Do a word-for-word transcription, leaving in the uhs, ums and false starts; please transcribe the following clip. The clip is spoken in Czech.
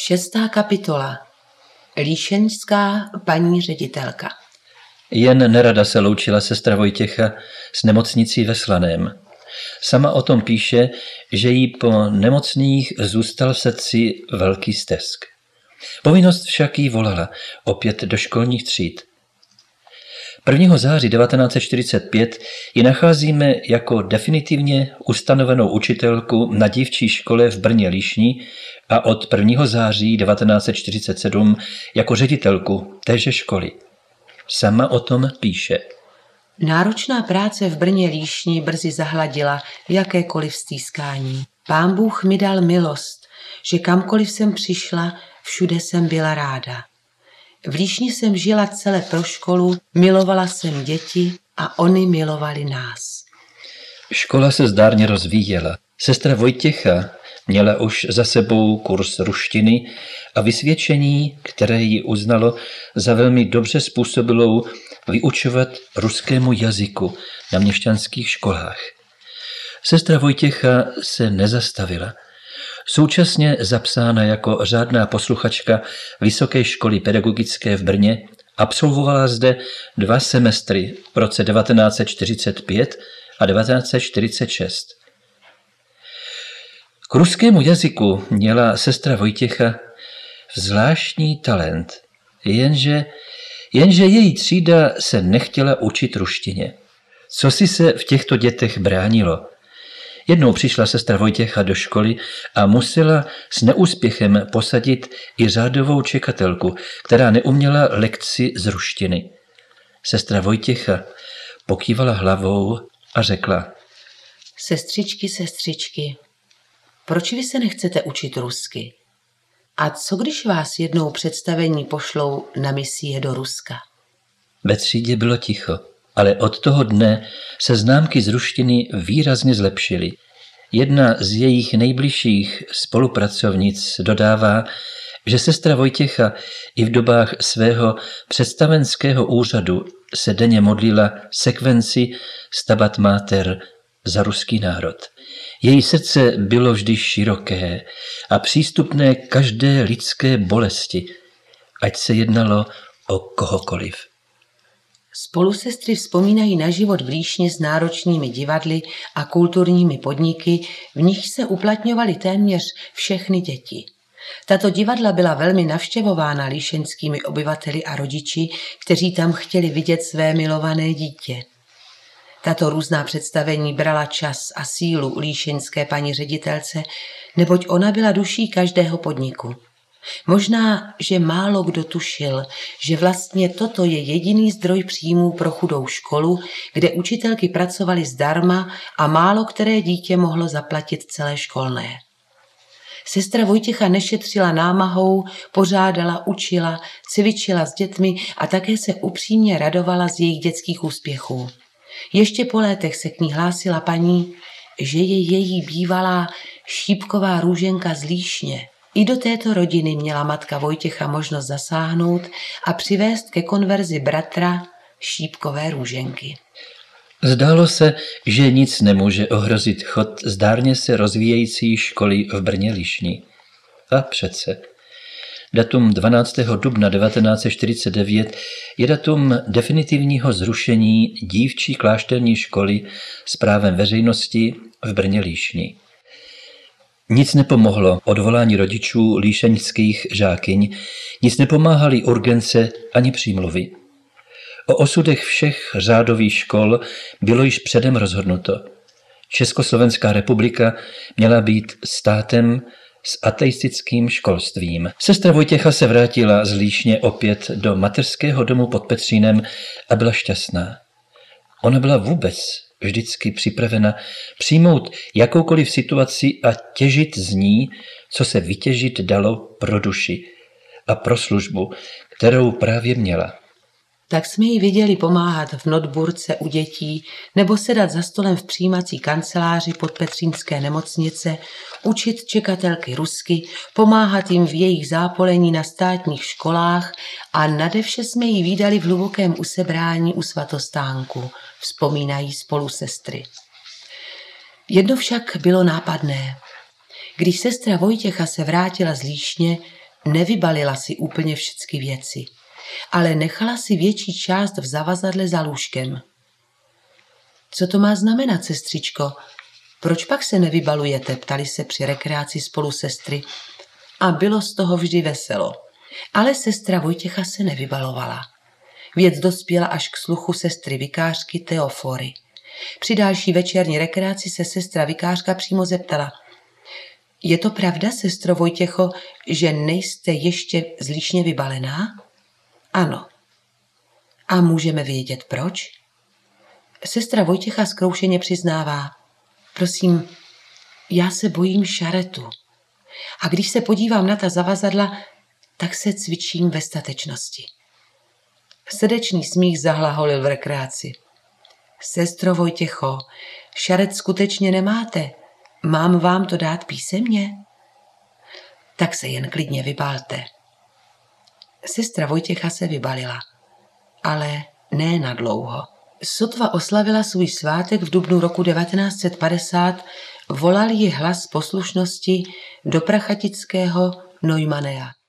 Šestá kapitola. Líšeňská paní ředitelka. Jen nerada se loučila sestra Vojtěcha s nemocnicí ve Slaném. Sama o tom píše, že jí po nemocných zůstal v srdci velký stesk. Povinnost však jí volala opět do školních tříd. prvního září devatenáct set čtyřicet pět ji nacházíme jako definitivně ustanovenou učitelku na dívčí škole v Brně-Líšni a od prvního září devatenáct set čtyřicet sedm jako ředitelku téže školy. Sama o tom píše. Náročná práce v Brně-Líšni brzy zahladila jakékoliv stýskání. Pán Bůh mi dal milost, že kamkoliv jsem přišla, všude jsem byla ráda. V Líšni jsem žila celé pro školu, milovala jsem děti a oni milovali nás. Škola se zdárně rozvíjela. Sestra Vojtěcha měla už za sebou kurz ruštiny a vysvědčení, které ji uznalo za velmi dobře způsobilou vyučovat ruskému jazyku na měšťanských školách. Sestra Vojtěcha se nezastavila. Současně zapsána jako řádná posluchačka Vysoké školy pedagogické v Brně, absolvovala zde dva semestry v roce devatenáct set čtyřicet pět a devatenáct set čtyřicet šest. K ruskému jazyku měla sestra Vojtěcha zvláštní talent, jenže, jenže její třída se nechtěla učit ruštině. Co si se v těchto dětech bránilo? Jednou přišla sestra Vojtěcha do školy a musela s neúspěchem posadit i řádovou čekatelku, která neuměla lekci z ruštiny. Sestra Vojtěcha pokývala hlavou a řekla: Sestřičky, sestřičky, proč vy se nechcete učit rusky? A co když vás jednou představení pošlou na misie do Ruska? Ve třídě bylo ticho, ale od toho dne se známky z ruštiny výrazně zlepšily. Jedna z jejich nejbližších spolupracovnic dodává, že sestra Vojtěcha i v dobách svého představenského úřadu se denně modlila sekvenci Stabat Mater za ruský národ. Její srdce bylo vždy široké a přístupné každé lidské bolesti, ať se jednalo o kohokoliv. Spolusestry vzpomínají na život v Líšni s náročnými divadly a kulturními podniky, v nich se uplatňovaly téměř všechny děti. Tato divadla byla velmi navštěvována líšeňskými obyvateli a rodiči, kteří tam chtěli vidět své milované dítě. Tato různá představení brala čas a sílu líšeňské paní ředitelce, neboť ona byla duší každého podniku. Možná, že málo kdo tušil, že vlastně toto je jediný zdroj příjmů pro chudou školu, kde učitelky pracovaly zdarma a málo které dítě mohlo zaplatit celé školné. Sestra Vojtěcha nešetřila námahou, pořádala, učila, cvičila s dětmi a také se upřímně radovala z jejich dětských úspěchů. Ještě po létech se k ní hlásila paní, že je její bývalá šípková růženka z Líšně. I do této rodiny měla matka Vojtěcha možnost zasáhnout a přivést ke konverzi bratra šípkové růženky. Zdálo se, že nic nemůže ohrozit chod zdárně se rozvíjející školy v Brně-Líšni. A přece. Datum dvanáctého dubna devatenáct set čtyřicet devět je datum definitivního zrušení dívčí klášterní školy s právem veřejnosti v Brně-Líšni. Nic nepomohlo odvolání rodičů líšeňských žákyň, nic nepomáhaly urgence ani přímluvy. O osudech všech řádových škol bylo již předem rozhodnuto. Československá republika měla být státem s ateistickým školstvím. Sestra Vojtěcha se vrátila z Líšně opět do mateřského domu pod Petřínem a byla šťastná. Ona byla vůbec vždycky připravena přijmout jakoukoliv situaci a těžit z ní, co se vytěžit dalo pro duši a pro službu, kterou právě měla. Tak jsme ji viděli pomáhat v notburce u dětí nebo sedat za stolem v přijímací kanceláři podpetřínské nemocnice, učit čekatelky rusky, pomáhat jim v jejich zápolení na státních školách a nadevše jsme ji vídali v hlubokém usebrání u svatostánku, vzpomínají spolusestry. Jedno však bylo nápadné. Když sestra Vojtěcha se vrátila z Líšně, Nevybalila si úplně všechny věci, ale nechala si větší část v zavazadle za lůžkem. Co to má znamenat, sestřičko? Proč pak se nevybalujete? Ptali se při rekreaci spolu sestry a bylo z toho vždy veselo. Ale sestra Vojtěcha se nevybalovala. Věc dospěla až k sluchu sestry vikářky Teofory. Při další večerní rekreaci se sestra vikářka přímo zeptala: je to pravda, sestro Vojtěcho, že nejste ještě zlíšně vybalená? Ano. A můžeme vědět proč? Sestra Vojtěcha zkroušeně přiznává: prosím, já se bojím šaretu. A když se podívám na ta zavazadla, tak se cvičím ve statečnosti. Srdečný smích zahlaholil v rekreaci. Sestro Vojtěcho, šaret skutečně nemáte. Mám vám to dát písemně? Tak se jen klidně vybalte. Sestra Vojtěcha se vybalila, ale ne na dlouho. Sotva oslavila svůj svátek v dubnu roku devatenáct set padesát, volal ji hlas poslušnosti do prachatického Neumannea.